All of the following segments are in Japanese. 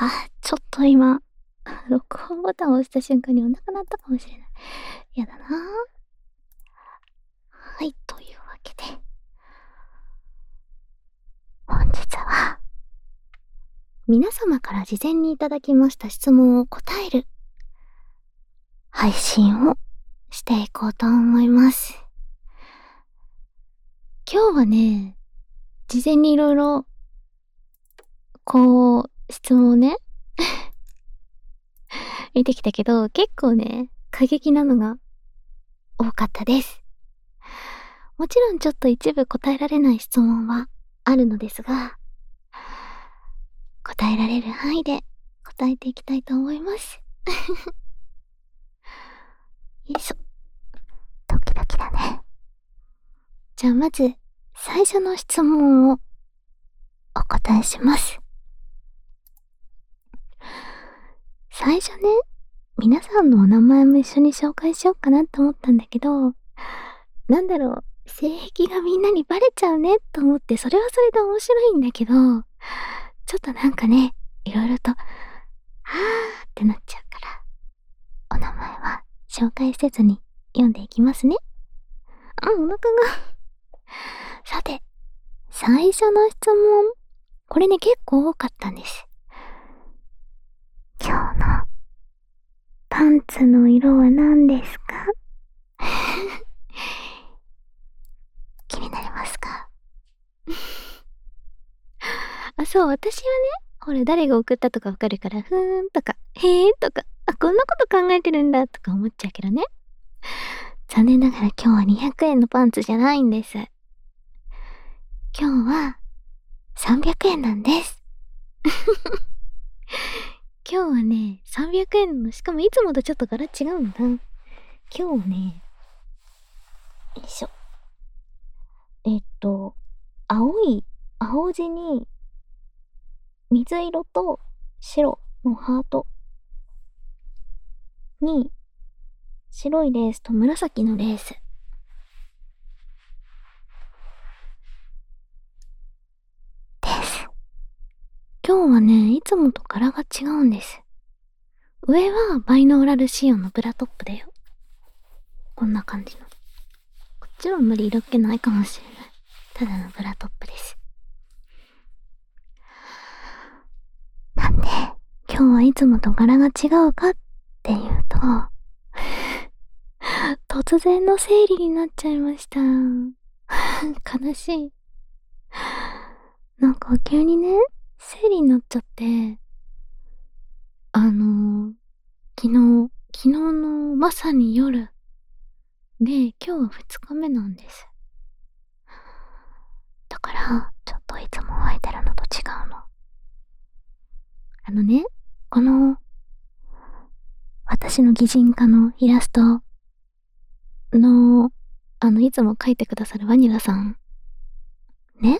ちょっと今、録音ボタンを押した瞬間にお腹鳴ったかもしれない。やだな。はい、というわけで、本日は、皆様から事前にいただきました質問を答える配信をしていこうと思います。今日はね、事前にいろいろ、質問をね、見てきたけど、結構ね、過激なのが多かったです。もちろんちょっと一部答えられない質問はあるのですが、答えられる範囲で答えていきたいと思います。よいしょ。ドキドキだね。じゃあまず、最初の質問をお答えします。最初ね、皆さんのお名前も一緒に紹介しようかなと思ったんだけど、なんだろう、性癖がみんなにバレちゃうねと思って、それはそれで面白いんだけど、ちょっとなんかね、いろいろと、ってなっちゃうから、お名前は紹介せずに読んでいきますね。お腹が。さて、最初の質問。これね、結構多かったんです。今日のパンツの色は何ですか？気になりますか？そう、私はね、ほら、誰が送ったとかわかるから、ふーんとか、へーとか、こんなこと考えてるんだとか思っちゃうけどね。残念ながら今日は200円のパンツじゃないんです。今日は300円なんです。今日はね、300円の、しかもいつもとちょっと柄違うんだ。今日はね、よいしょ。青地に、水色と白のハートに、白いレースと紫のレース。です。今日はね、いつもと柄が違うんです。上はバイノーラル仕様のブラトップだよ。こんな感じの。こっちはあんまり色気ないかもしれない。ただのブラトップです。なんで、今日はいつもと柄が違うかっていうと、突然の生理になっちゃいました。悲しい。なんか急にね、生理になっちゃって、昨日のまさに夜で、今日は2日目なんです。だから、ちょっといつも履いてるのと違うの。この、私の擬人化のイラストの、いつも描いてくださるワニラさん。ね。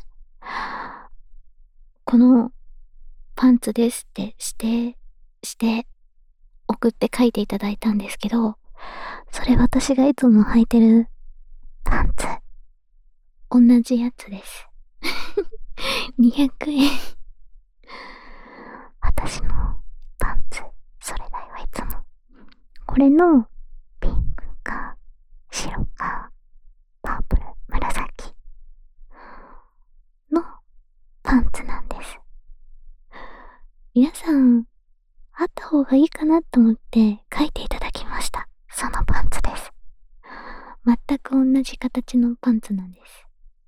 この、パンツですってして、送って描いていただいたんですけど、それ私がいつも履いてるパンツ。同じやつです。200円。私のパンツ、それだよ、いつも。これの、ピンクか、白か、パープル、紫のパンツなんです。皆さん、あった方がいいかなと思って書いていただきました。そのパンツです。全く同じ形のパンツなんです。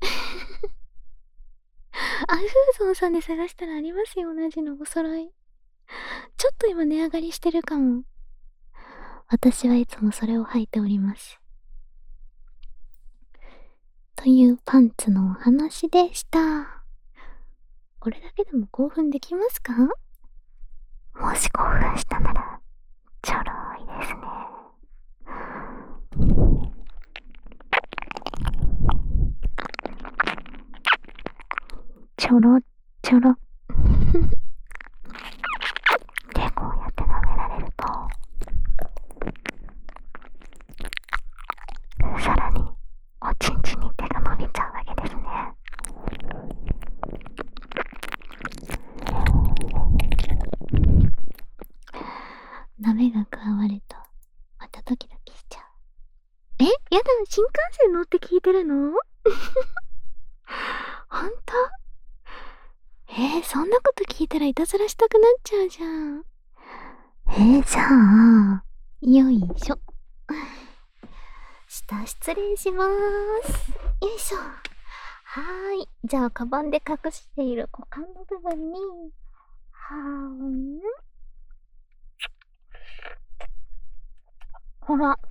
フーゾンさんで探したらありますよ、同じのお揃い。ちょっと今値上がりしてるかも。私はいつもそれを履いております。というパンツのお話でした。これだけでも興奮できますか？もし興奮したなら、ちょろいですね。ちょろちょろ。で、こうやって舐められると、さらにおちんちんに手が伸びちゃうわけですね。 ダメが加わると、またドキドキしちゃう。え、やだ、新幹線乗って聞いてるの？ほんと？そんなこと聞いたらいたずらしたくなっちゃうじゃん。じゃあ、よいしょ。失礼しまーす。よいしょ。はーい。じゃあ、カバンで隠している股間の部分に、ほら。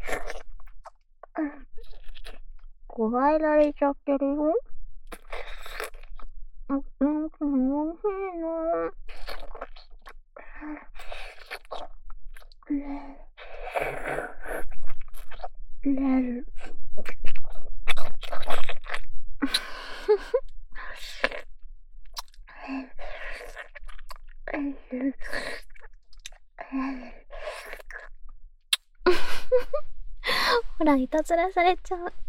加えられちゃってるよ。おいしいな。ほら、いたずらされちゃう。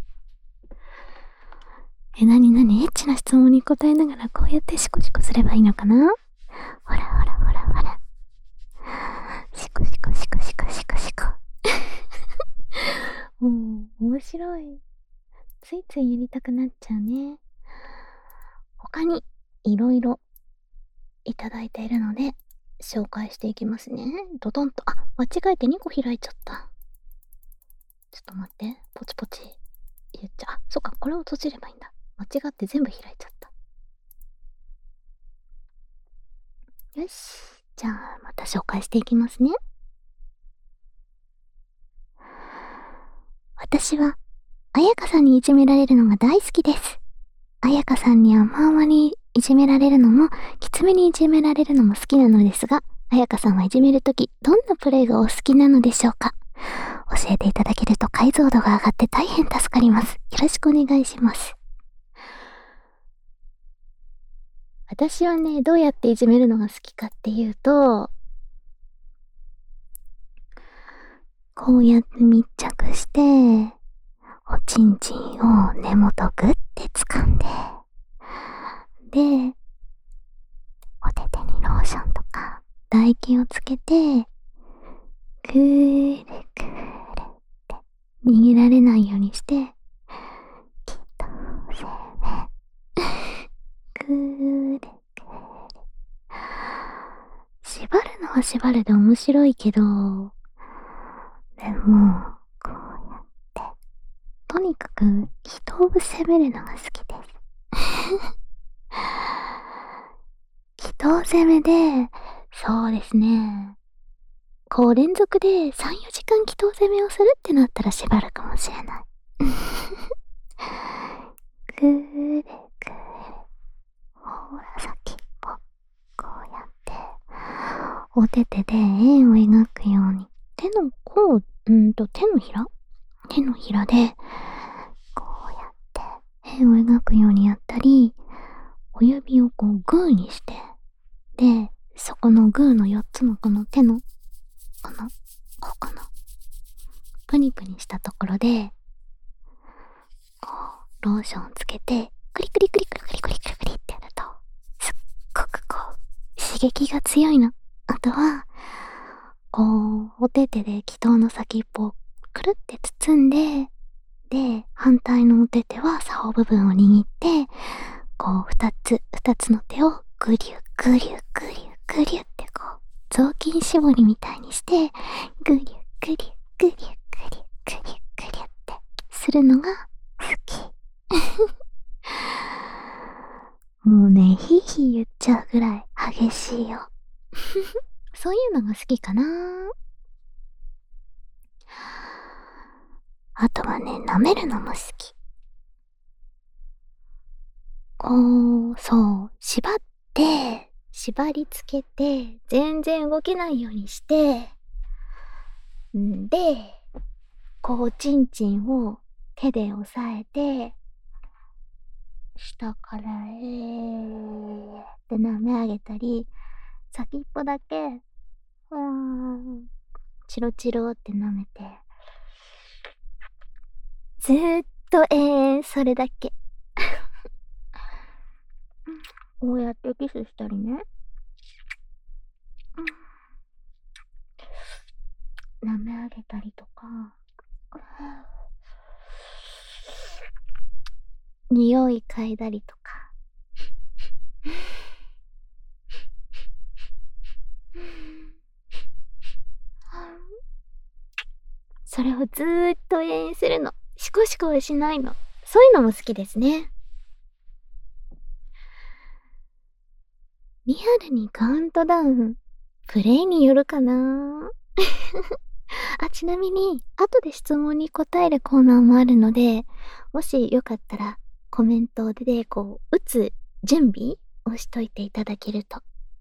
なになに、エッチな質問に答えながらこうやってシコシコすればいいのかな？ほらほらほらほら。シコシコシコシコシコシコ。面白い。ついついやりたくなっちゃうね。他にいろいろいただいているので、紹介していきますね。ドドンと。あ、間違えて2個開いちゃった。ちょっと待って。ポチポチ。言っちゃう。あ、そっか。これを閉じればいいんだ。間違って全部開いちゃった。よし。じゃあ、また紹介していきますね。私は、彩香さんにいじめられるのが大好きです。彩香さんに甘々にいじめられるのも、きつめにいじめられるのも好きなのですが、彩香さんはいじめるとき、どんなプレイがお好きなのでしょうか？教えていただけると解像度が上がって大変助かります。よろしくお願いします。私はね、どうやっていじめるのが好きかっていうと、こうやって密着して、おちんちんを根元グッて掴んで、で、お手手にローションとか唾液をつけて、くーるくーるって逃げられないようにして、きっと生命くーるくーる。縛るのは縛るで面白いけど、でも、こうやって、とにかく人を責めるのが好きです。人を責めで、そうですね。こう連続で3、4時間祈祷攻めをするってなったら縛るかもしれない。くーれくーれ。ほら、さっきこうやって、お手手で円を描くように、手の手のひらで、こうやって円を描くようにやったり、お指をこうグーにして、で、そこのグーの4つのこの手の、ここの、プニプニしたところで、こう、ローションをつけて、クリクリクリクリクリクリクリクリってやると、すっごくこう、刺激が強いの。あとは、こう、お手手で祈祷の先っぽをくるって包んで、で、反対のお手手は竿部分を握って、こう、二つの手をグリュグリュグリュグリュってこう、雑巾絞りみたいにして、グリュグリュグリュグリュグリュグリュってするのが好き。もうね、ヒーヒー言っちゃうぐらい激しいよ。そういうのが好きかな。あとはね、舐めるのも好き。こう、そう、縛り付けて、全然動けないようにして、で、こう、ちんちんを手で押さえて、下からって舐め上げたり、先っぽだけ、チロチロって舐めて、ずーっとそれだけ。こうやってキスしたりね。 げたりとか、匂い嗅いだりとか。それをずーっと永遠するの。シコシコはしないの。そういうのも好きですね。リアルにカウントダウン、プレイによるかなあ、ちなみに、後で質問に答えるコーナーもあるので、もしよかったら、コメントで打つ準備をしといていただけると。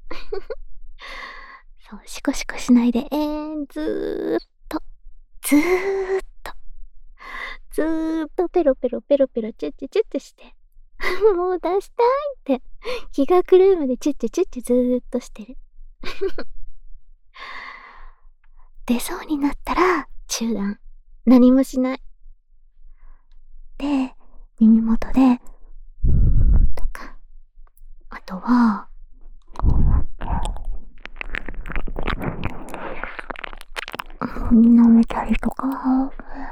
そう、シコシコしないで、ずーっと、ずーっと、ずーっとペロペロペロペロチュッチュチュッチュして、もう出したいって、気が狂うまでチュッチュチュッチュずーっとしてる。出そうになったら、中断。何もしない。で、耳元で、とか、あとは、舐めたりとか、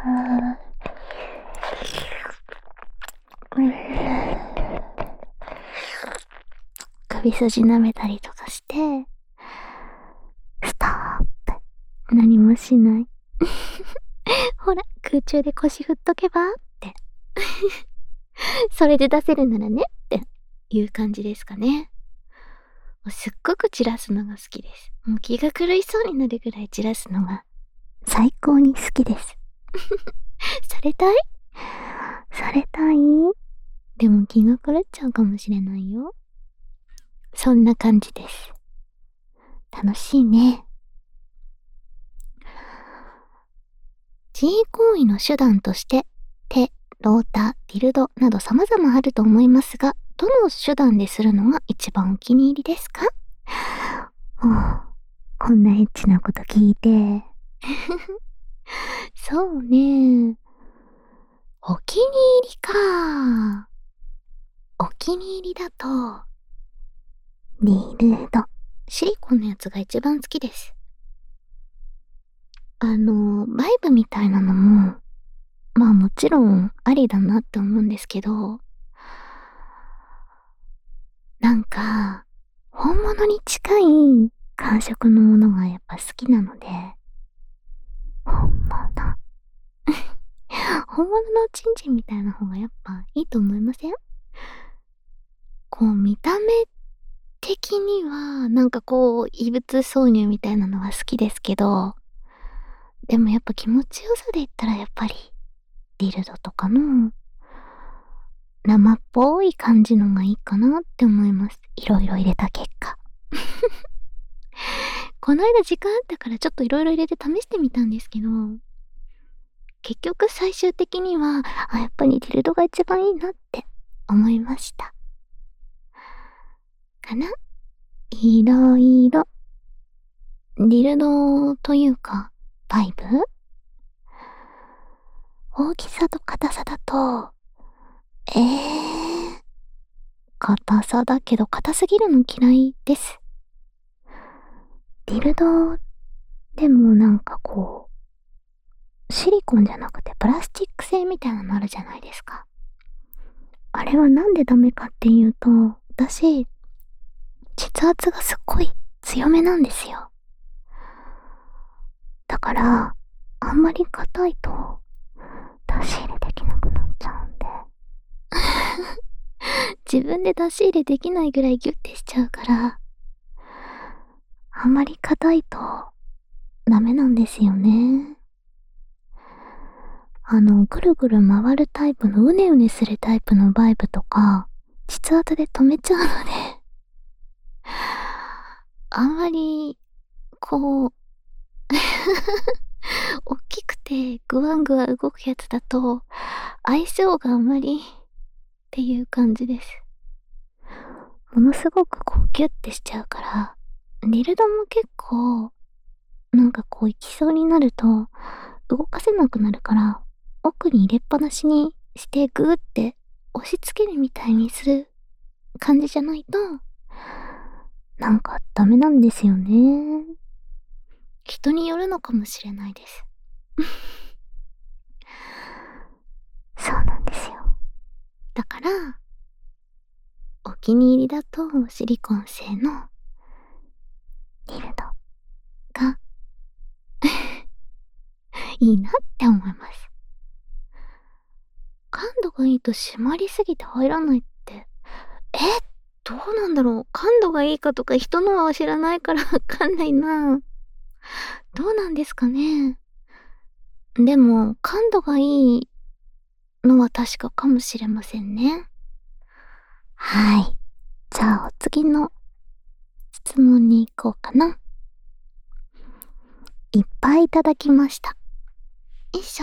首筋舐めたりとかして、ストップ。何もしない。ほら、空中で腰振っとけばって。それで出せるならねっていう感じですかね。すっごく散らすのが好きです。もう気が狂いそうになるぐらい散らすのが最高に好きです。されたい？されたい？でも気が狂っちゃうかもしれないよ。そんな感じです。楽しいね。自慰行為の手段として、手、ロータ、ディルドなど様々あると思いますが、どの手段でするのが一番お気に入りですか？こんなエッチなこと聞いて。そうね。お気に入りか。お気に入りだと、ディルド。シリコンのやつが一番好きです。バイブみたいなのも、まあもちろんありだなって思うんですけど、なんか、本物に近い感触のものがやっぱ好きなので、本物。本物のチンチンみたいな方がやっぱいいと思いません？見た目的には、異物挿入みたいなのは好きですけど、でもやっぱ気持ちよさで言ったらやっぱり、ディルドとかの、生っぽい感じのがいいかなって思います。いろいろ入れた結果。この間時間あったからちょっといろいろ入れて試してみたんですけど、結局最終的には、やっぱりディルドが一番いいなって思いました。かな？いろいろ。ディルドというか、バイブ？大きさと硬さだと、硬さだけど硬すぎるの嫌いです。ディルドでもシリコンじゃなくてプラスチック製みたいなのあるじゃないですか。あれはなんでダメかっていうと、私、膣圧がすっごい強めなんですよ。だから、あんまり硬いと、出し入れできなくなっちゃうんで。自分で出し入れできないぐらいギュッてしちゃうから、あんまり硬いと、ダメなんですよね。ぐるぐる回るタイプのうねうねするタイプのバイブとか、膣圧で止めちゃうので、あんまり、大きくてグワングワ動くやつだと、相性があんまりっていう感じです。ものすごくギュッてしちゃうから、ディルドも結構、行きそうになると、動かせなくなるから、奥に入れっぱなしにしてグーって押し付けるみたいにする感じじゃないと、ダメなんですよね。人によるのかもしれないです。 そうなんですよ。だから、お気に入りだとシリコン製のディルドがいいなって思います。感度がいいと締まりすぎて入らないって、どうなんだろう。感度がいいかとか人のは知らないからわかんないな。どうなんですかね。でも、感度がいいのは確かかもしれませんね。はい。じゃあお次の質問に行こうかな。いっぱいいただきました。よいしょ。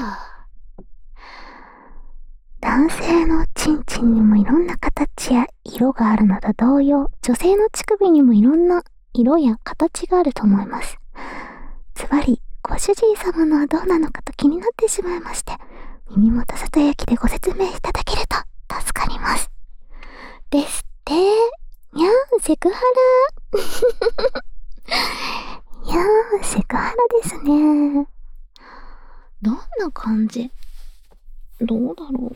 男性のチンチンにもいろんな形や色があるのと同様、女性の乳首にもいろんな色や形があると思います。ズバリ、ご主人様のはどうなのかと気になってしまいまして、耳元ささやきでご説明いただけると助かります。ですって。にゃー、セクハラ。いやー、セクハラですね。どんな感じ？どうだろう。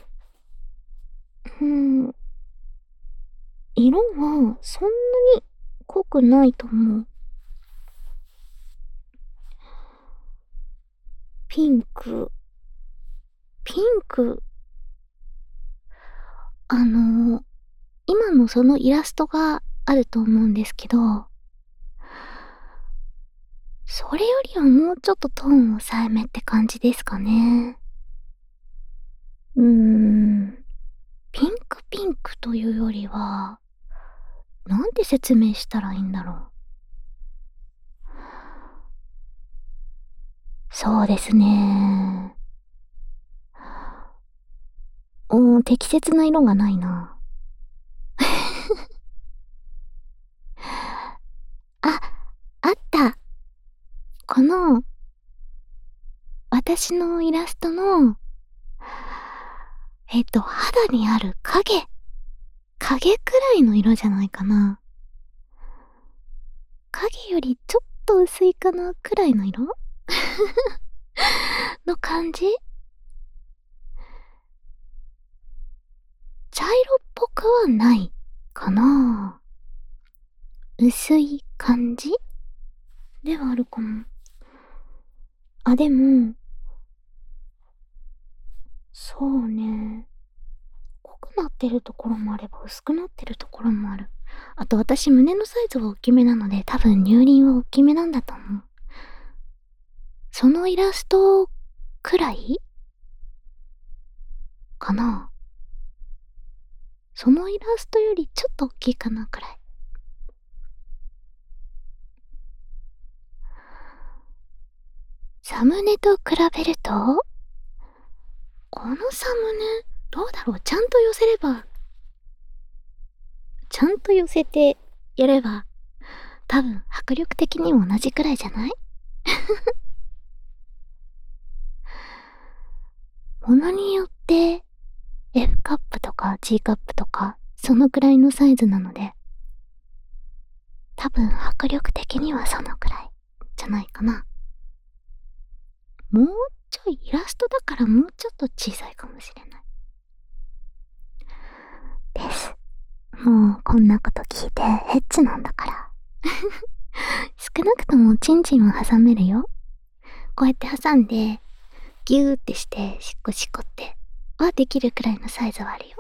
色はそんなに濃くないと思う。ピンク。今のそのイラストがあると思うんですけど、それよりはもうちょっとトーンを抑えめって感じですかね。ピンクというよりは、なんて説明したらいいんだろう。そうですね。適切な色がないな。あ、あった。この、私のイラストの、肌にある影くらいの色じゃないかな。影よりちょっと薄いかなくらいの色の感じ？茶色っぽくはないかな。薄い感じではあるかも。あ、でも、そうね。濃くなってるところもあれば薄くなってるところもある。あと私胸のサイズは大きめなので多分乳輪は大きめなんだと思う。そのイラストくらいかな。そのイラストよりちょっと大きいかなくらい。サムネと比べると、このサムネ、どうだろう。ちゃんと寄せれば、ちゃんと寄せてやれば、多分迫力的にも同じくらいじゃない？ものによって F カップとか G カップとかそのくらいのサイズなので、多分迫力的にはそのくらいじゃないかな。もうちょいイラストだからもうちょっと小さいかもしれないです。もうこんなこと聞いてヘッチなんだから少なくともチンチンは挟めるよ。こうやって挟んでギューってしてしっこしっこってはできるくらいのサイズはあるよ。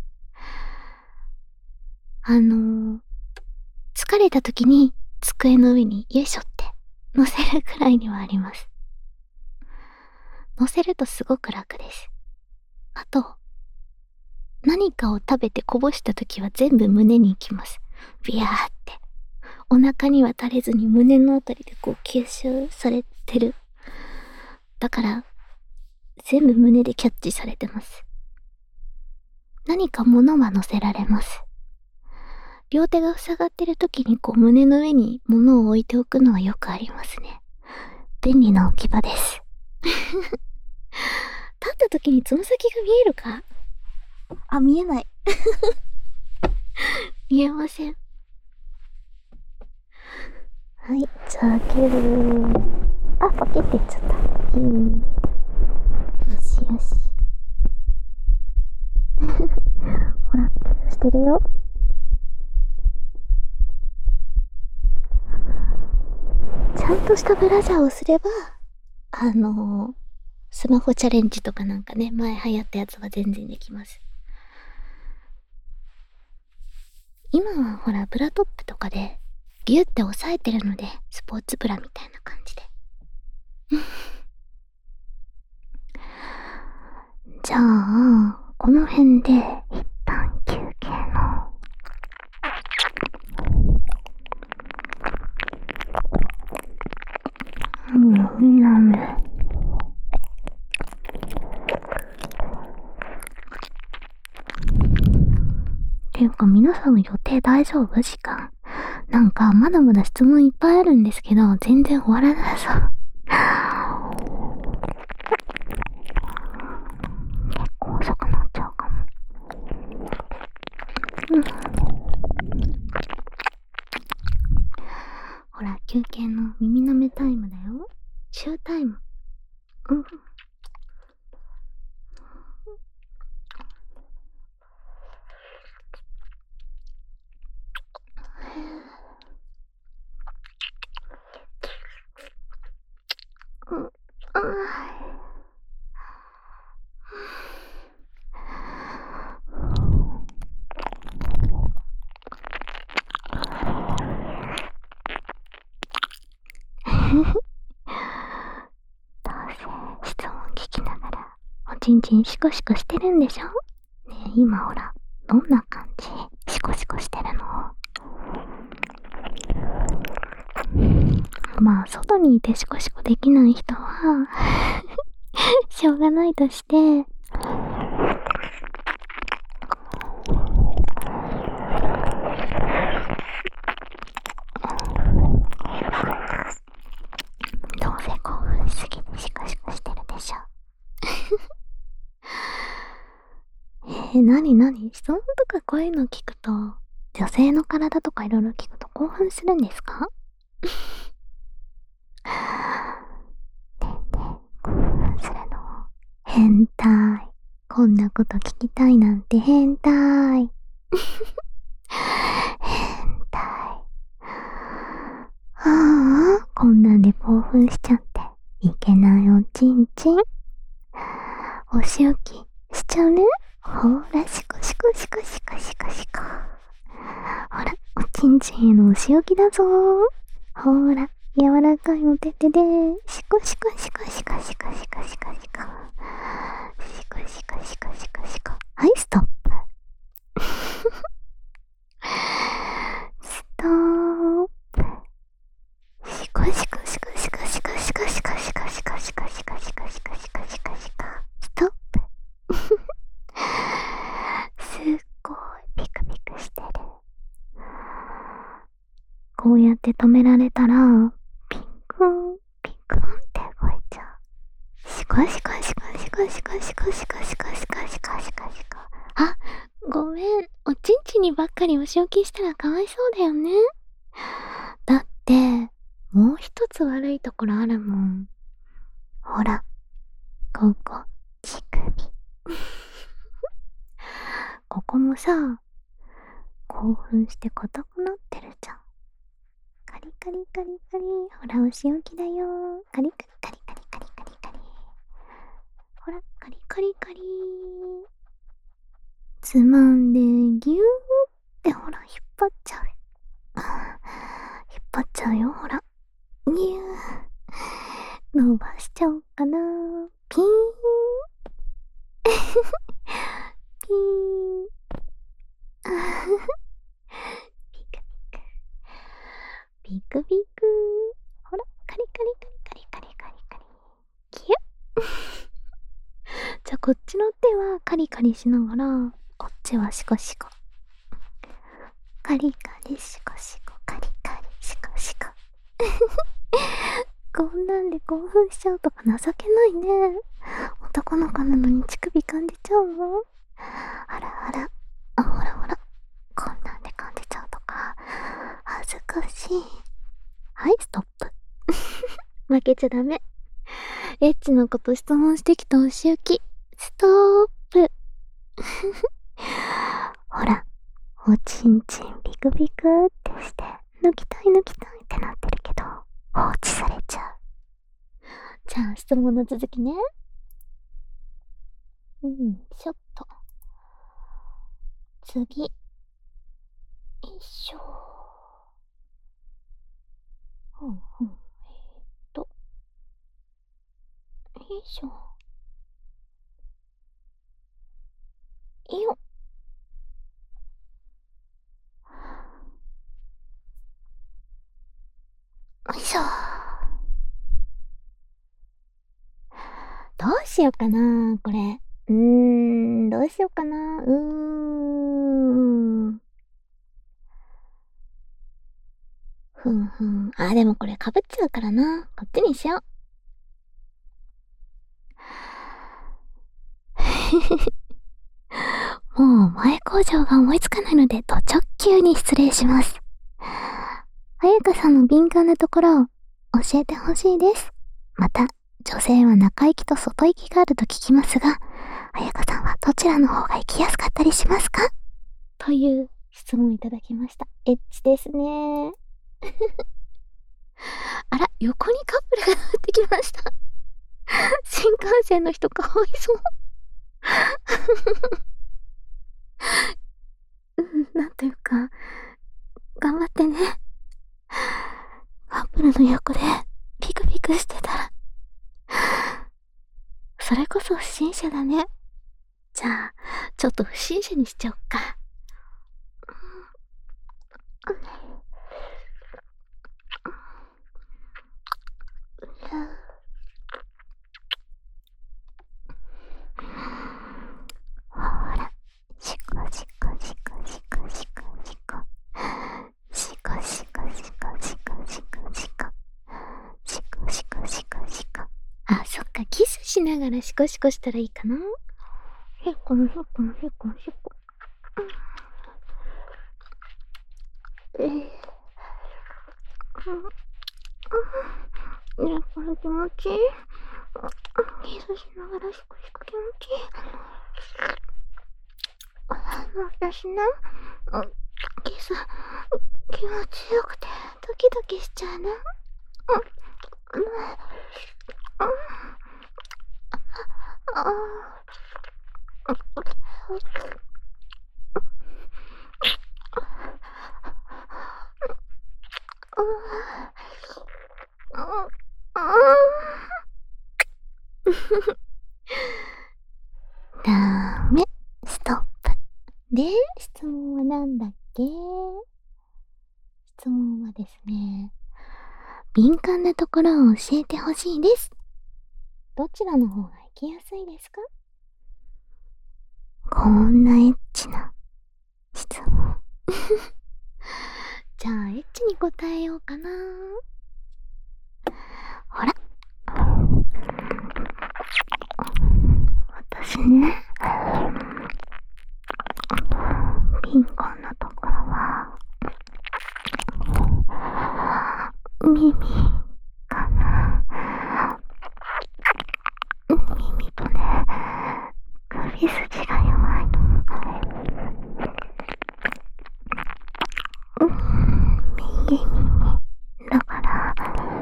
疲れた時に机の上によいしょって乗せるくらいにはあります。乗せるとすごく楽です。あと、何かを食べてこぼした時は全部胸に行きます。ビヤーって。お腹には垂れずに胸のあたりでこう吸収されてる。だから、全部胸でキャッチされてます。何か物は乗せられます。両手が塞がってる時にこう胸の上に物を置いておくのはよくありますね。便利な置き場です。立った時につま先が見えるか？あ、見えない。見えません。はい、じゃあ開ける。あ、パキっていっちゃった。 よし。ほら、してるよ。ちゃんとしたブラジャーをすれば、スマホチャレンジとかなんかね、前流行ったやつは全然できます。今はほら、ブラトップとかで、ギュって押さえてるので、スポーツブラみたいな感じで。じゃあ、この辺で、一旦休憩の。なんでっていうか皆さんの予定大丈夫？時間。なんかまだまだ質問いっぱいあるんですけど、全然終わらないさ。結構遅くなっちゃうかも。ほら、休憩の耳舐めタイムだよ。チュータイム。どうせ質問聞きながらおちんちんシコシコしてるんでしょ？ねえ、今ほら、どんな感じ？シコシコしてるの？まあ、外にいてシコシコできない人はしょうがないとして、どうせ興奮しすぎてシコシコしてるでしょ。なに質問とかこういうの聞くと、女性の体とかいろいろ聞くと興奮するんですか？ねえねえ、興奮するの？変態。こんなこと聞きたいなんて変態。変態。こんなんで興奮しちゃっていけないおちんちん。お仕置きしちゃうね。ほら、シコシコシコシコシコシコ。ほら、おちんちんへのお仕置きだぞー。ほら、柔らかいお手手でシコシコシコシコシコシコシコシコシコシコシコシコシコ。はい、ストップ。ストップ。シコシコシコシコシコシコシコシコシコシコシコシコシコシコシコシコ。ストップ。すっごいピクピクしてる。こうやって止められたら、ピクンピクンって動いちゃう。シコシコシコシコシコシコシコシコシコシコシコシコ。あ、ごめん。おちんちんにばっかりお仕置きしたらかわいそうだよね。だって、もう一つ悪いところあるもん。ほら、ここ、乳首。ここもさ、興奮して硬くなってるじゃん。カリカリカリカリ。ほら、お仕置きだよ。カリカリカリカリカリカリカリ。ほら、カリカリカリ。つまんでギューってほら、引っ張っちゃう。引っ張っちゃうよ、ほら。ギュー。伸ばしちゃおうかな。ピーン。ピーン。ピクピク。ピクピク。ほら、カリカリカリカリカリカリカリ。キュッ。じゃあこっちの手はカリカリしながら、こっちはシコシコ。カリカリシコシコ、カリカリシコシコ。こんなんで興奮しちゃうとか情けないね。男の子なのに乳首感じちゃうの？あらあら。あ、ほらほら。こんなんで感じちゃうとか恥ずかしい。はい、ストップ。負けちゃダメ。エッチのこと質問してきたお仕置き。 ストップ。ほら、おちんちんビクビクってして、抜きたい抜きたいってなってるけど、放置されちゃう。じゃあ、質問の続きね。ちょっと。次。よいしょ。よいしょ。よっ。よいしょ。どうしようかな、これ。どうしようかな。あ、でもこれ被っちゃうからな。こっちにしよう。もう前工場が思いつかないので、ド直球に失礼します。彩香さんの敏感なところを教えてほしいです。また、女性は中行きと外行きがあると聞きますが、彩香さんはどちらの方が行きやすかったりしますか？という質問をいただきました。エッチですね。あら、横にカップルが降ってきました。新幹線の人かわいそう。なんというか、頑張ってね。カップルの横でピクピクしてたら、それこそ不審者だね。じゃあ、ちょっと不審者にしちゃおっか。ほら、シコシコシコシコシコシコ。シコシコシコシコシコシコ。シコシコシコシコ。あ、そっか、キスしながらシコシコしたらいいかな。へこのへこのへこのへこ。ね、これ気持ちいい。キスしながらシコシコ気持ちいい。私ね、キス気持ちよくてドキドキしちゃうね。ダメ、ストップ。で、質問はなんだっけ？質問はですね、敏感なところを教えてほしいです。どちらの方が行きやすいですか？こんなエッチな質問。じゃあ、エッチに答えようかな。ほら。私ね、敏感なところは、耳かな。耳とね、首筋が弱いの。右耳だから、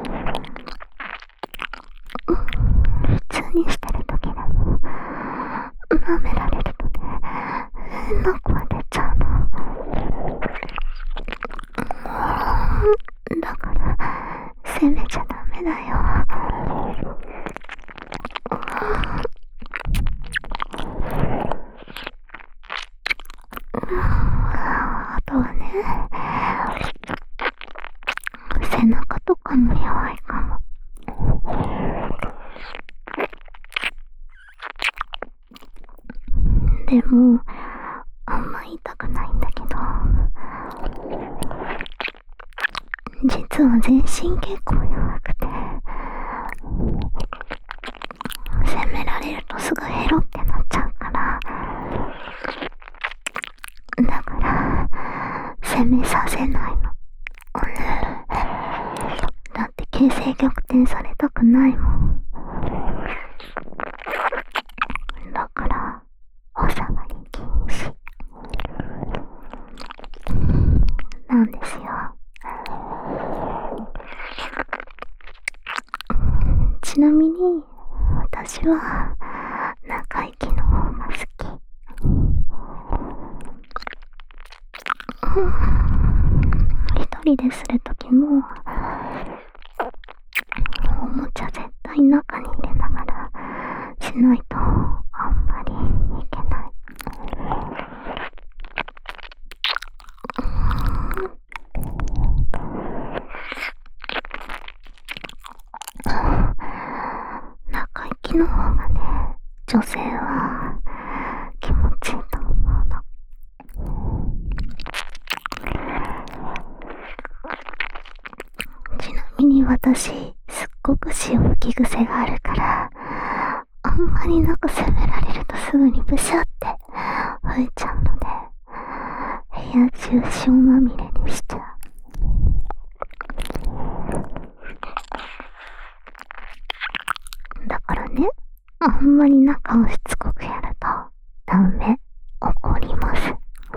普通にしてる時でも舐められるとね、変な声出ちゃうの。だから責めちゃダメだよ。あとはね、背中とかも弱いかも。でもあんま痛くないんだけど、実は全身結構弱くて、責められるとすぐヘロってなっちゃうから、だから責めさせないの。だって形勢逆転されたくないもん。だかちなみに、私は、中息の方が好き。一人でするときも、おもちゃ絶対中に入れながらしないとあんまりいけない。中息の方がね、女性は気持ちいいと思うの。ちなみに私、すっごく潮吹き癖があるから、あんまり中攻められるとすぐにブシャって吹いちゃうので、部屋中潮まみれにしちゃう。だからね、あんまり中をしつこくやるとダメ、怒ります。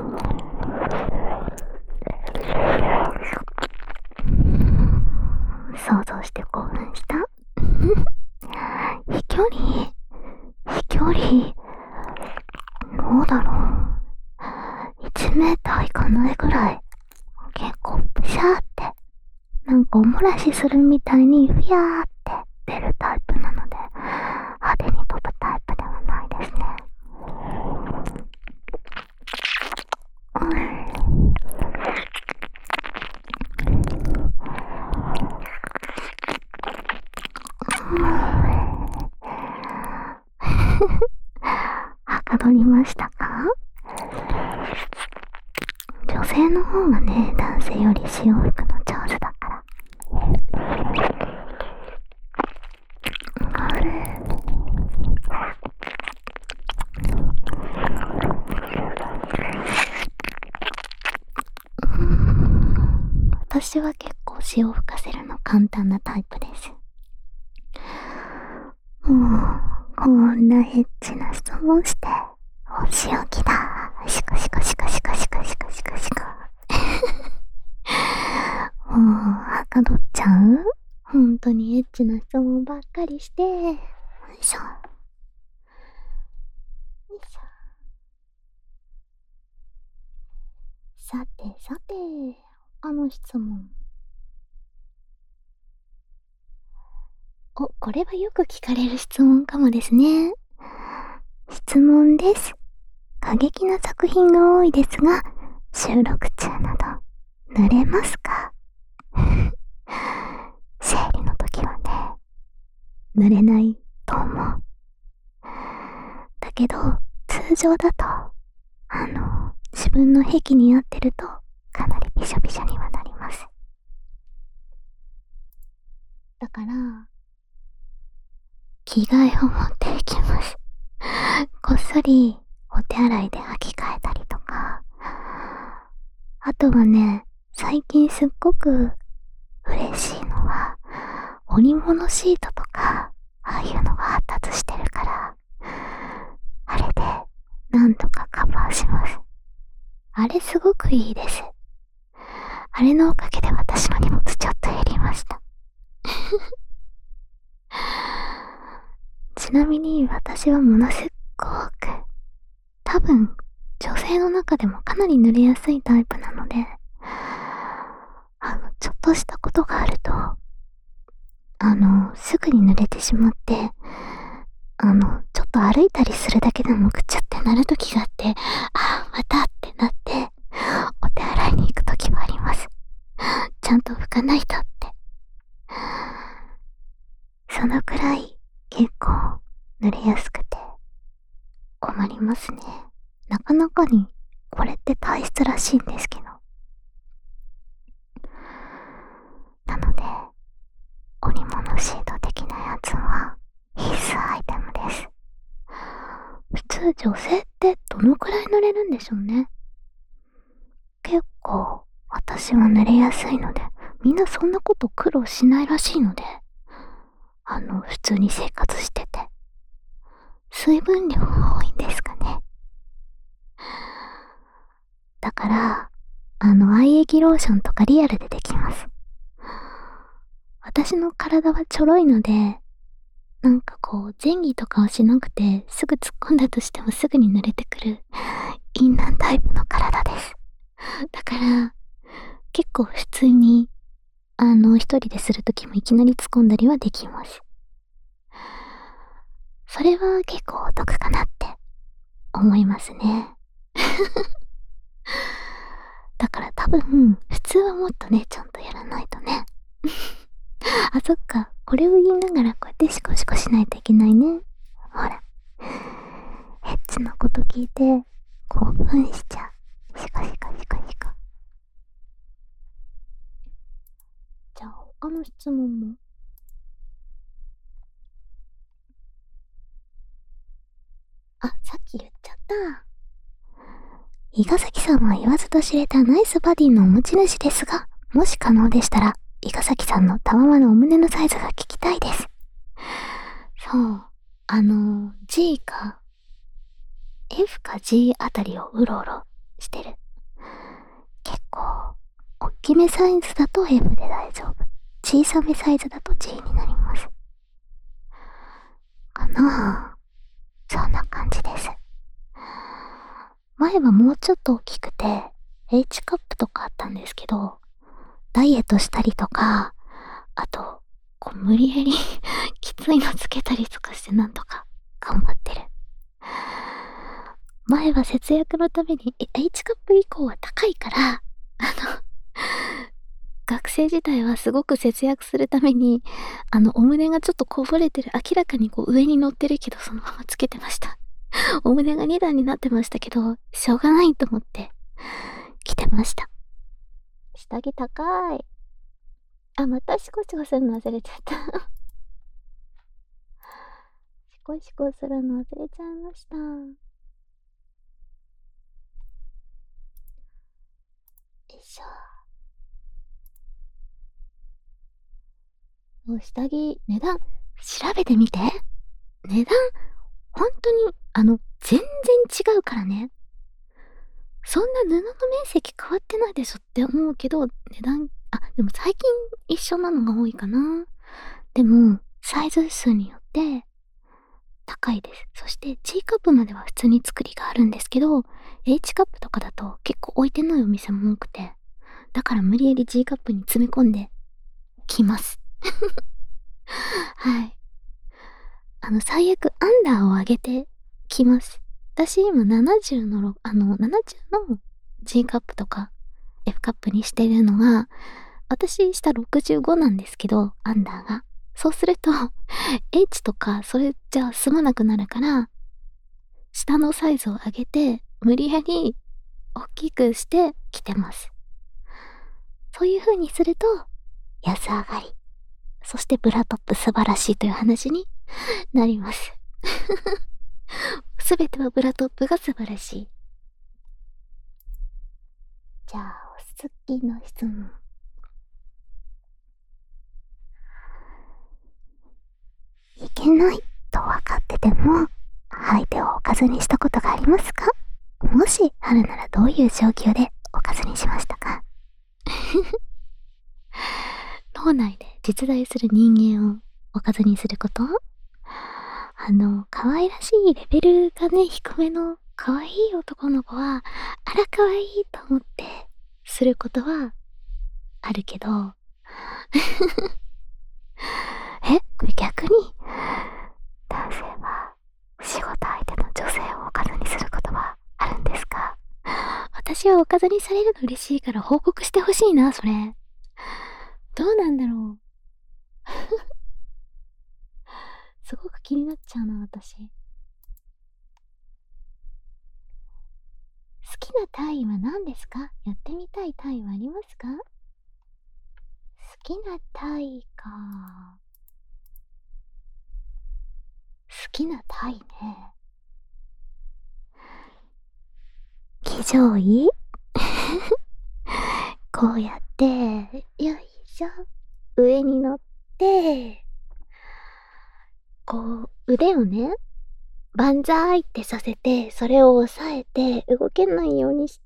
想像して興奮した飛距離、どうだろう。1メーターいかないぐらい。結構プシャーって、なんかおもらしするみたいにフィヤーって出るタイプなので、派手に飛ぶタイプではないですね。はかどりましたか？女性の方がね、男性より潮吹くの上手だから。私は結構潮吹かせるの簡単なタイプです。もう、こんなエッチな質問して、お仕置きだ。シカシカシカシカシカシカシカシカ。もう、はかどっちゃう？本当にエッチな質問ばっかりして。よいしょ。よいしょ。さてさて、他の質問。お、これはよく聞かれる質問かもですね。質問です。過激な作品が多いですが、収録中など、濡れますか？生理の時はね、濡れないと思う。だけど、通常だと、自分の癖に合ってると、かなりびしょびしょにはなります。だから、着替えを持っていきます。こっそり、お手洗いで履き替えたりとか。あとはね、最近すっごく嬉しいのは、織物シートとか、ああいうのが発達してるから、あれで、なんとかカバーします。あれすごくいいです。あれのおかげで私の荷物ちょっと減りました。ちなみに私はものすっごく、多分女性の中でもかなり濡れやすいタイプなので、ちょっとしたことがあると、すぐに濡れてしまって、ちょっと歩いたりするだけでもぐちゃってなるときがあって、またってなって、お手洗いに行くときはあります。ちゃんと拭かないとって。そのくらい結構濡れやすくて困りますね。なかなかにこれって体質らしいんですけど。なので、織物シート的なやつは必須アイテムです。普通女性ってどのくらい濡れるんでしょうね。結構私は濡れやすいので、みんなそんなこと苦労しないらしいので、普通に生活してて、水分量が多いんですかね。だから、愛液ローションとかリアルでできます。私の体はちょろいので、 なんかこう、前儀とかをしなくて、すぐ突っ込んだとしてもすぐに濡れてくる、淫乱タイプの体です。だから、結構普通に、一人でするときもいきなり突っ込んだりはできます。それは結構お得かなって思いますね。だから多分、普通はもっとね、ちゃんとやらないとね。あ、そっか。これを言いながらこうやってシコシコしないといけないね。ほら。エッチなこと聞いて、興奮しちゃう。シコシコシコシコ。じゃあ他の質問も。あ、さっき言っちゃった。伊賀崎さんは言わずと知れたナイスバディのお持ち主ですが、もし可能でしたら、伊賀崎さんのたわまのお胸のサイズが聞きたいです。そう。G か、F か G あたりをうろうろしてる。結構、おっきめサイズだと F で大丈夫。小さめサイズだと G になります。かなぁ。そんな感じです。前はもうちょっと大きくて、H カップとかあったんですけど、ダイエットしたりとか、あと、こう無理やりきついのつけたりとかしてなんとか頑張ってる。前は節約のために、H カップ以降は高いから、学生時代はすごく節約するために、お胸がちょっとこぼれてる、明らかにこう上に乗ってるけど、そのままつけてました。お胸が2段になってましたけど、しょうがないと思って、着てました。下着高い。あ、またシコシコするの忘れちゃった。シコシコするの忘れちゃいました。よいしょ。もう下着、値段、調べてみて。値段、本当に、全然違うからね。そんな布の面積変わってないでしょって思うけど、値段、でも最近一緒なのが多いかな。でも、サイズ数によって高いです。そして G カップまでは普通に作りがあるんですけど、H カップとかだと結構置いてないお店も多くて、だから無理やり G カップに詰め込んできます。はい。最悪アンダーを上げてきます。私今70の、70の G カップとか F カップにしてるのが、私下65なんですけど、アンダーが。そうすると、H とかそれじゃ済まなくなるから、下のサイズを上げて、無理やり大きくして着てます。そういう風にすると、安上がり。そしてブラトップ素晴らしいという話になります。すべてはブラトップが素晴らしい。じゃあ、お好きの質問。いけないと分かってても、相手をおかずにしたことがありますか？もしあるならどういう状況でおかずにしましたか？脳内で実在する人間をおかずにすること？可愛らしいレベルがね、低めの可愛い男の子は、あら可愛いと思ってすることはあるけど、これ逆に、男性は仕事相手の女性をおかずにすることはあるんですか？私はおかずにされるの嬉しいから報告してほしいな、それ。どうなんだろう。すごく気になっちゃうな、私。好きな単位は何ですか？やってみたい単位はありますか？好きな単位か。好きな単位ね。騎乗位こうやって、よいしょ。上に乗って、こう、腕をね、万歳ってさせて、それを押さえて、動けないようにして、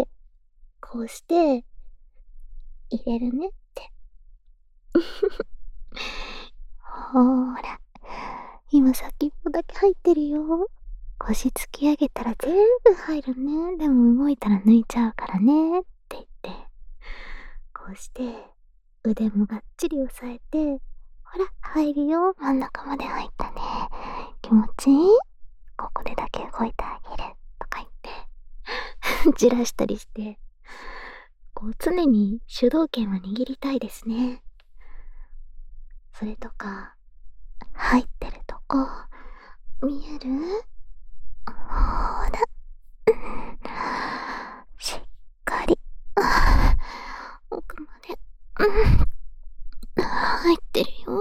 こうして、入れるねって。ほーら、 には先っぽだけ入ってるよ。腰突き上げたら全部入るね。でも動いたら抜いちゃうからね。って言って、こうして腕もがっちり押さえて、ほら、入るよ。真ん中まで入ったね。気持ちいい？ここでだけ動いてあげる。とか言って、じらしたりして、こう常に主導権は握りたいですね。それとか、入ってるとこ、見える？ほら、しっかり、奥まで、入ってるよ。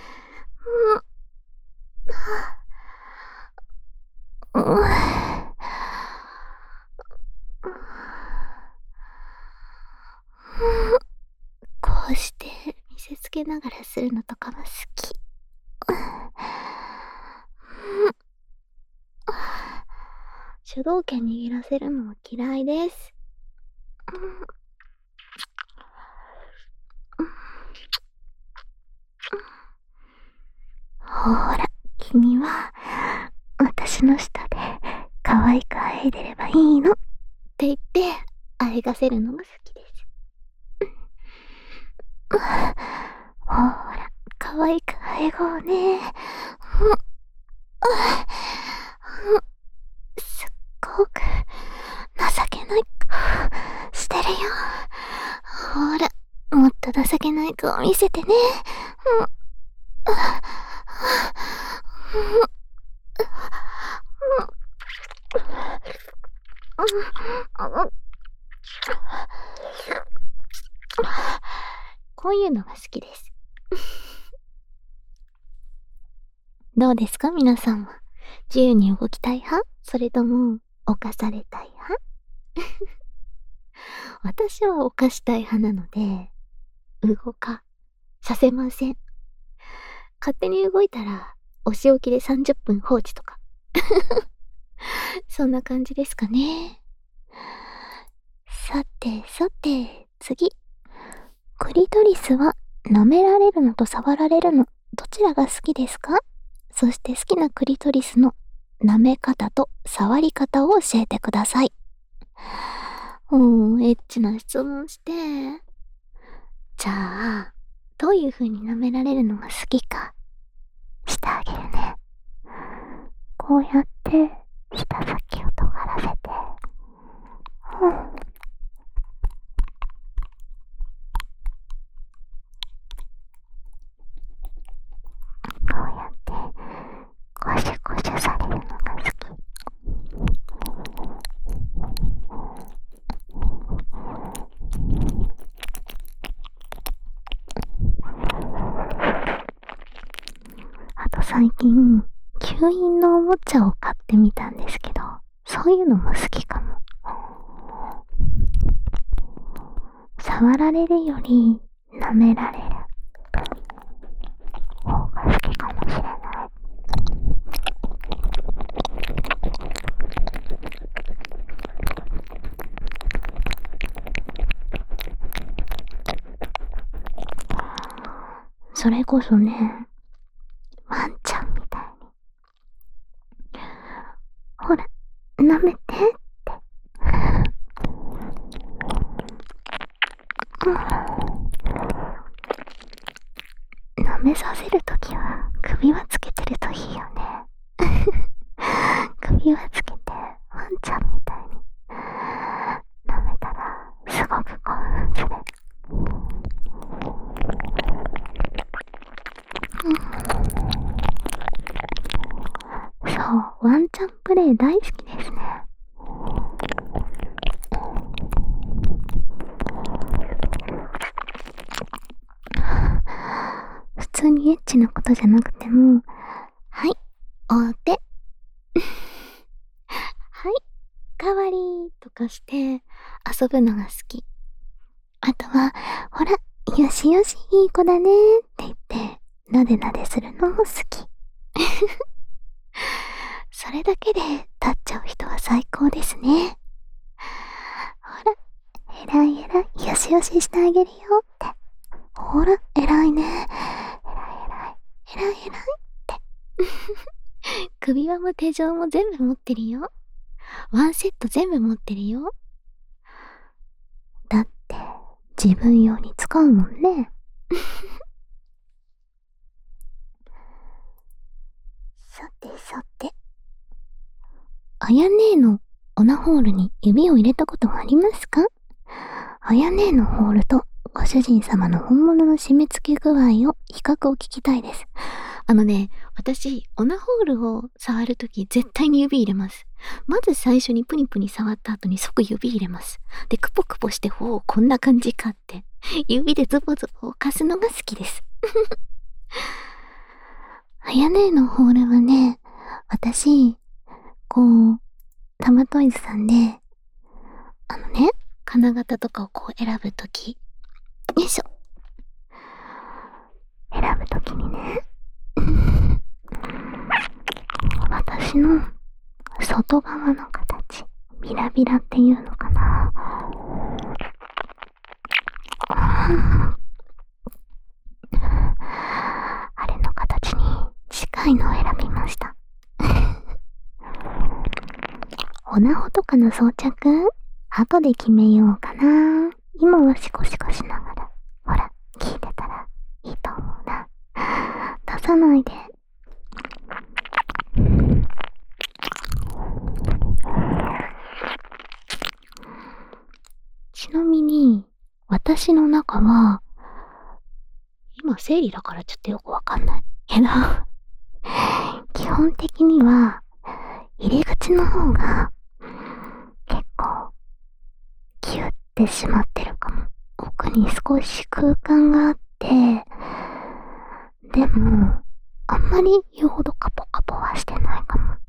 こうして見せつけながらするのとかも好き。主導権握らせるのは嫌いです。ほら、君は私の下で可愛くあえいでればいいのって言ってあえがせるのが好きです。ほら、可愛くあえごうね。すっごく情けない顔してるよ。ほら、もっと情けない顔見せてね。こういうのが好きです。どうですか皆さんは。自由に動きたい派？それとも犯されたい派？私は犯したい派なので、動かさせません。勝手に動いたら、お仕置きで30分放置とか。そんな感じですかね。さてさて、次。クリトリスは舐められるのと触られるの、どちらが好きですか？そして好きなクリトリスの舐め方と触り方を教えてください。エッチな質問して。じゃあ、どういう風に舐められるのが好きか、してあげるね。こうやって、舌先を尖らせて。こうやって、ゴシゴシされるのが好き。あと最近、吸引のおもちゃを買ってみたんですけど、そういうのも好きかも。触られるより舐められる方が好きかもしれない。それこそね、ワンちゃんみたいに、ほら、舐めてって。舐めさせるときは首輪つけてるといいよね。首輪つけてワンちゃんみたいに舐めたらすごく興奮する。そう、ワンちゃんプレイ大好きですね。普通にエッチなことじゃなくても、はい、お手はい、かわりとかして遊ぶのが好き。あとは、ほら、よしよしいい子だねって言ってなでなでするのも好き。それだけで立っちゃう人は最高ですね。ほら、えらいえらい、よしよししてあげるよって。ほら、えらいね。えらいえらい、えらいえらいって。 首輪も手錠も全部持ってるよ。ワンセット全部持ってるよ。だって、自分用に使うもんね。さてさて。あやねえのオナホールに指を入れたことはありますか？あやねえのホールとご主人様の本物の締め付け具合を比較を聞きたいです。私、オナホールを触るとき絶対に指入れます。まず最初にプニプニ触った後に即指入れます。で、クポクポして、こんな感じかって。指でズボズボ浮かすのが好きです。あやねえのホールはね、私、タマトイズさんで、金型とかを選ぶとき、よいしょ。選ぶときにね、私の外側の形、ビラビラっていうのかな。あれの形に近いのを選びました。オナホとかの装着後で決めようかな。今はシコシコしながら、ほら、聞いてたらいいと思うな。出さないで。ちなみに、私の中は、今生理だからちょっとよくわかんないけど、基本的には、入り口の方が、結構、ギュってしまってるかも。奥に少し空間があって、でも、あんまり言うほどカポカポはしてないかも。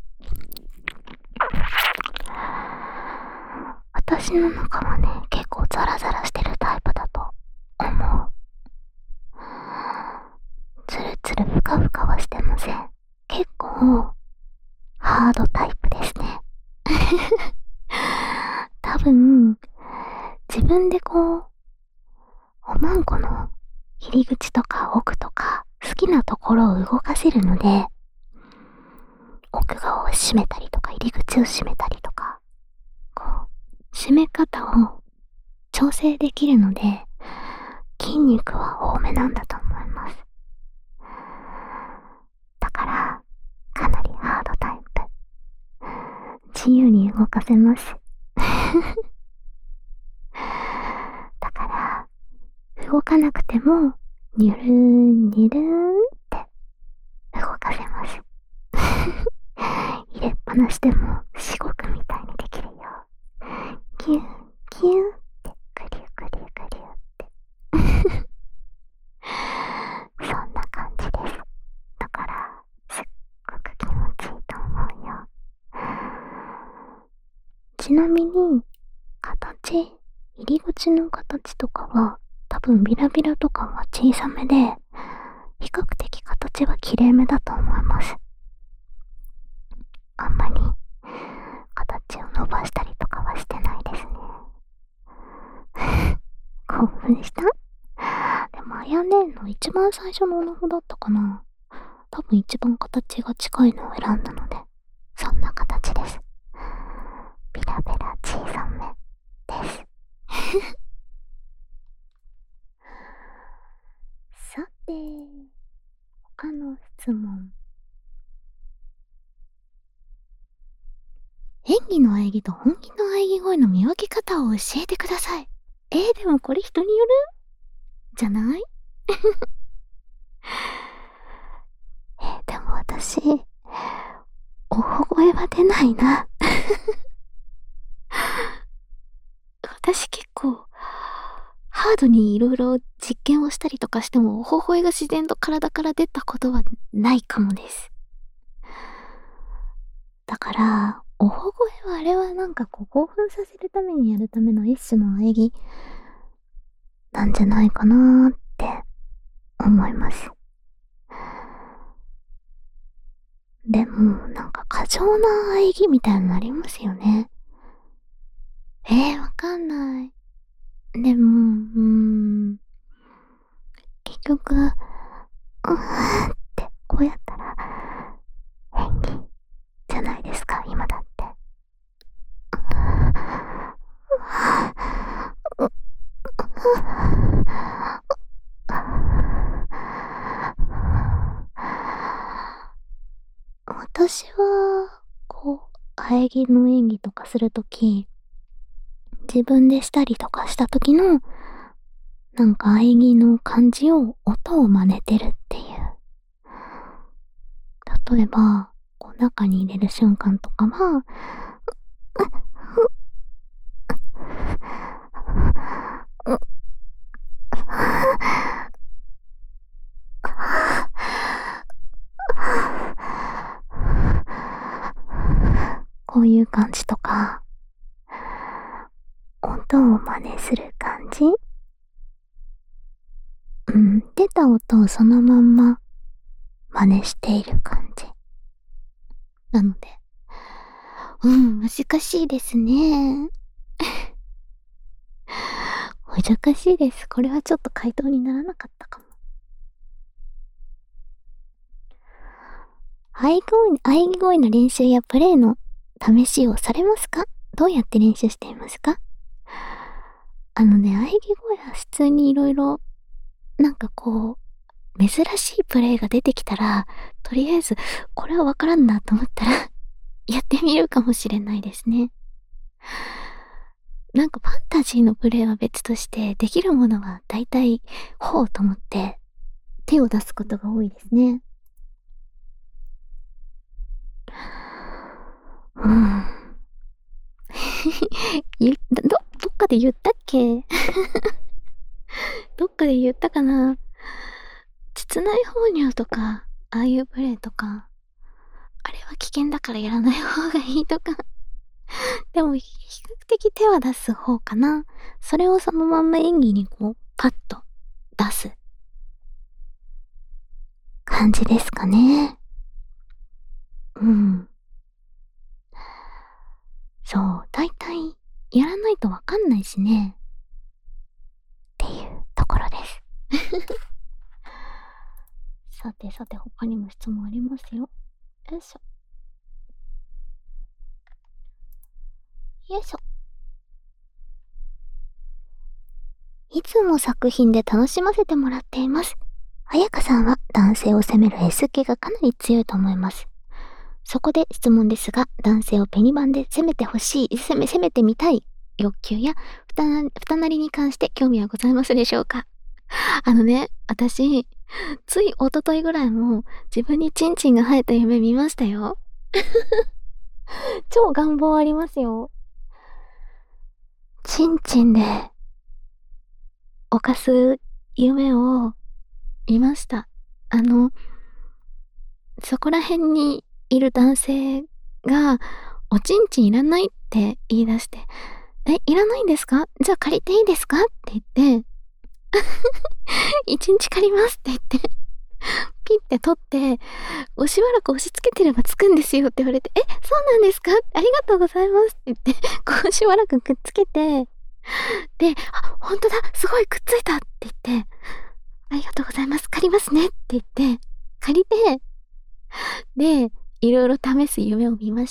私の中はね、結構ザラザラしてるタイプだと思う。ツルツルふかふかはしてません。結構、ハードタイプですね。多分、自分でおまんこの入り口とか奥とか好きなところを動かせるので、奥側を閉めたりとか入り口を閉めたりとか、閉め方を調整できるので、筋肉は多めなんだと思います。だから、かなりハードタイプ。自由に動かせます。だから、動かなくても、ニュルーン、ニュルーンって動かせます。入れっぱなしでも、至極みたいにできるよ。キュー、キューって、クリュクリュクリュって。そんな感じです。だから、すっごく気持ちいいと思うよ。ちなみに、入り口の形とかは、多分ビラビラとかは小さめで、比較的形は綺麗めだと思います。あんまり、形を伸ばしたりとかはしてないですね。興奮した？でも、あやねんの一番最初のオナホだったかな。多分一番形が近いのを選んだので、そんな形です。ビラビラ小さめです。さて、他の質問。演技の喘ぎと本気の喘ぎ声の見分け方を教えてください。でもこれ人によるじゃない？でも私、おほ声は出ないな。私結構、ハードにいろいろ実験をしたりとかしても、おほ声が自然と体から出たことはないかもです。だから、おほ声はあれはなんか興奮させるためにやるための一種の喘ぎなんじゃないかなーって思います。でも、なんか過剰な喘ぎみたいなのありますよね。わかんない。でも、結局、ってこうやったら、 私は、喘ぎの演技とかするとき、自分でしたりとかしたときの、なんか喘ぎの感じを、音を真似てるっていう。例えば、中に入れる瞬間とかは、こういう感じとか、音を真似する感じ。出た音をそのまんま真似している感じ。なので、難しいですね。難しいです。これはちょっと回答にならなかったかも。喘ぎ声の練習やプレイの試しをされますか？どうやって練習していますか？喘ぎ声は普通にいろいろ、珍しいプレイが出てきたら、とりあえず、これはわからんなと思ったらやってみるかもしれないですね。ファンタジーのプレイは別として、できるものは大体、ほうと思って、手を出すことが多いですね。どっかで言ったっけどっかで言ったかな。膣内放尿とか、ああいうプレイとか、あれは危険だからやらない方がいいとか。でも、比較的手は出す方かな。それをそのまんま演技にパッと出す感じですかね。そう、だいたいやらないとわかんないしね。っていうところです。さてさて、他にも質問ありますよ。よいしょ。よいしょ。いつも作品で楽しませてもらっています。彩香さんは男性を責める S 気がかなり強いと思います。そこで質問ですが、男性をペニバンで責めてほしい、責めてみたい欲求や二なりに関して興味はございますでしょうか？私、つい一昨日ぐらいも自分にチンチンが生えた夢見ましたよ。超願望ありますよ。チンチンで犯す夢を見ました。そこら辺にいる男性が、おちんちんいらないって言い出して、いらないんですか？じゃあ借りていいですか？って言って、一日借りますって言って、ピッて取って、しばらく押し付けてればつくんですよって言われて、そうなんですか？ありがとうございますって言って、しばらくくっつけて、で、ほんとだ、すごいくっついたって言って、ありがとうございます、借りますねって言って、借りて、で、いろいろ試す夢を見ました。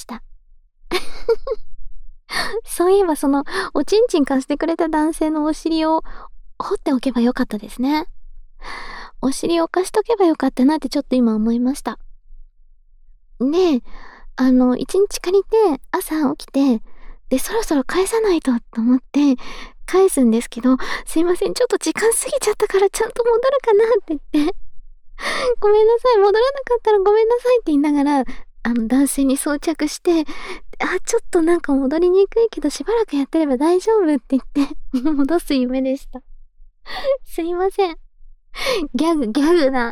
そういえばおちんちん貸してくれた男性のお尻を掘っておけばよかったですね。お尻を貸しとけばよかったなってちょっと今思いました。で、一日借りて、朝起きて、で、そろそろ返さないとと思って、返すんですけど、すいません、ちょっと時間過ぎちゃったからちゃんと戻るかなって言って、ごめんなさい、戻らなかったらごめんなさいって言いながら、男性に装着して、ちょっと戻りにくいけどしばらくやってれば大丈夫って言って、戻す夢でした。すいません。ギャグだ。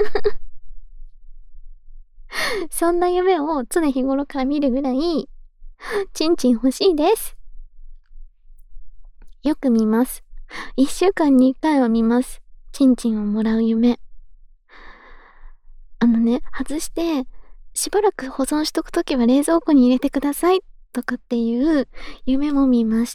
そんな夢を常日頃から見るぐらい、チンチン欲しいです。よく見ます。1週間に1回は見ます。チンチンをもらう夢。外して、しばらく保存しとくときは冷蔵庫に入れてくださいとかっていう夢も見ました。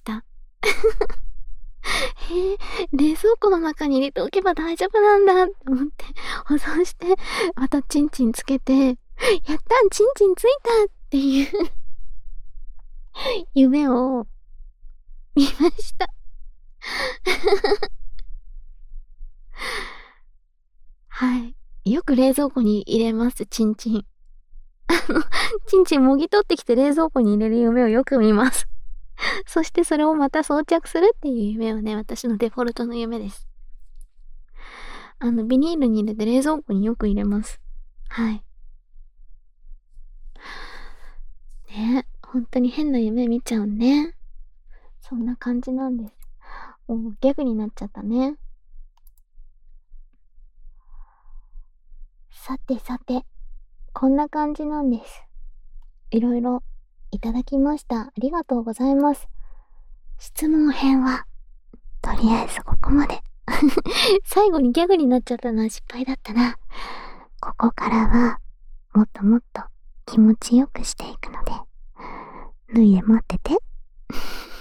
冷蔵庫の中に入れておけば大丈夫なんだって思って保存して、またチンチンつけて、やったんチンチンついたっていう夢を見ました。はい。よく冷蔵庫に入れます、チンチン。 ちんちんもぎ取ってきて冷蔵庫に入れる夢をよく見ます。そしてそれをまた装着するっていう夢はね、私のデフォルトの夢です。ビニールに入れて冷蔵庫によく入れます。はい。ね、ほんとに変な夢見ちゃうね。そんな感じなんです。ギャグになっちゃったね。さてさて、こんな感じなんです。いろいろいただきました。ありがとうございます。質問編は、とりあえずここまで。最後にギャグになっちゃったのは失敗だったな。ここからは、もっともっと気持ちよくしていくので、ぬいで待ってて。